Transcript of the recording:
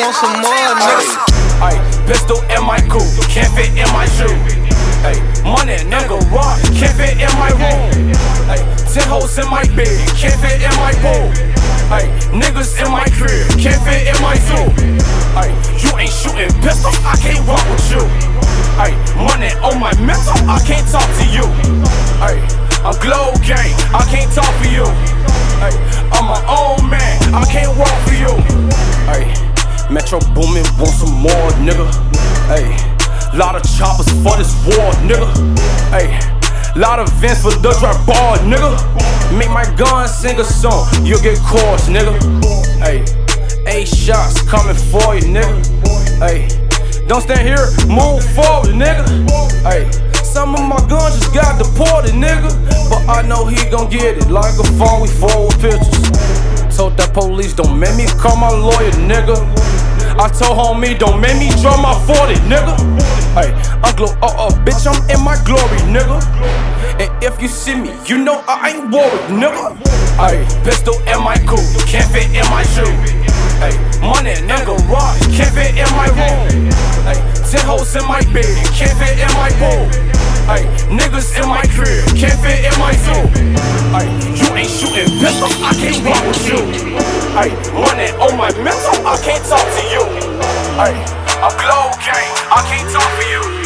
want some more, nigga. Ay, pistol in my coupe, can't fit in my shoe. Ay, money, nigga, rock, can't fit in my room. Ay, 10 hoes in my bed, can't fit in my pool. Ay, niggas in my crib, can't fit in my zoo. Ay, you ain't shooting pistols, I can't rock with you. Ay, money on my mental, I can't talk to you. Ay, I'm Glow Gang, I can't talk for you. Ay, I'm my own man, I can't walk for you. Ay, Metro Boomin, want some more, nigga. Ay, lot of choppers for this war, nigga. Ay, lot of vents for the drop ball, nigga. Make my gun sing a song, you'll get chords, nigga. Ay, 8 shots coming for you, nigga. Ay, don't stand here, move forward, nigga. Ay, some of my guns just got deported, nigga. But I know he gon' get it like a phone, we forward pictures. Told that police, don't make me call my lawyer, nigga. I told homie, don't make me draw my 40, nigga. Ay, I'm Glow, bitch, I'm in my glory, nigga. And if you see me, you know I ain't worried, nigga. Ay, pistol in my coupe, can't fit in my shoe. Ay, money, nigga, rock, can't fit in my room. Ay, 10 hoes in my bed, can't fit in my pool. Ay, niggas in my crib, can't fit in my zoo. Ay, you ain't shooting pistols, I can't rock with you. Ay, money on my mental, I can't talk to you. Ay, I'm Glow Gang, I can't talk for you.